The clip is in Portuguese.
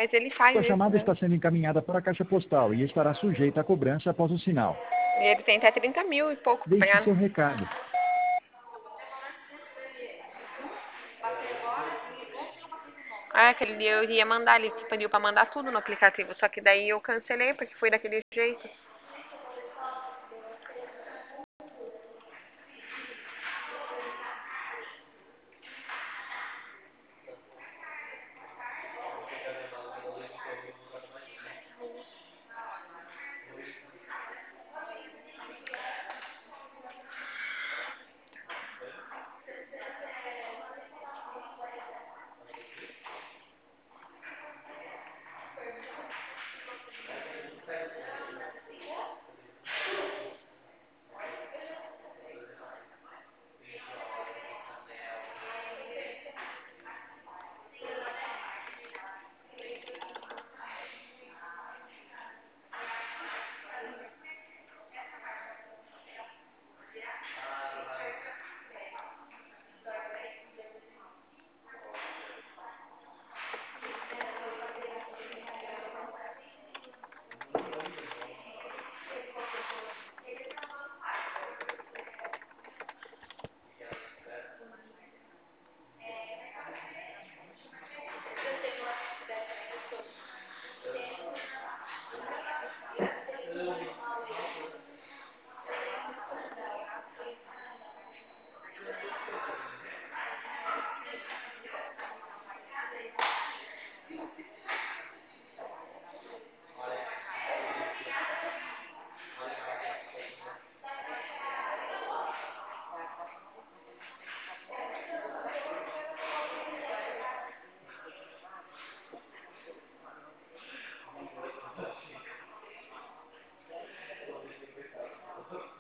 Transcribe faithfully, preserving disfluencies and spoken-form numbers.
Mas ele faz Sua isso, chamada né? está sendo encaminhada para a caixa postal e estará sujeita a cobrança após o sinal. E ele tem até trinta mil e pouco pra Deixe pagar. seu recado. Ah, aquele dia eu ia mandar, ele pediu pra mandar tudo no aplicativo, só que daí eu cancelei porque foi daquele jeito.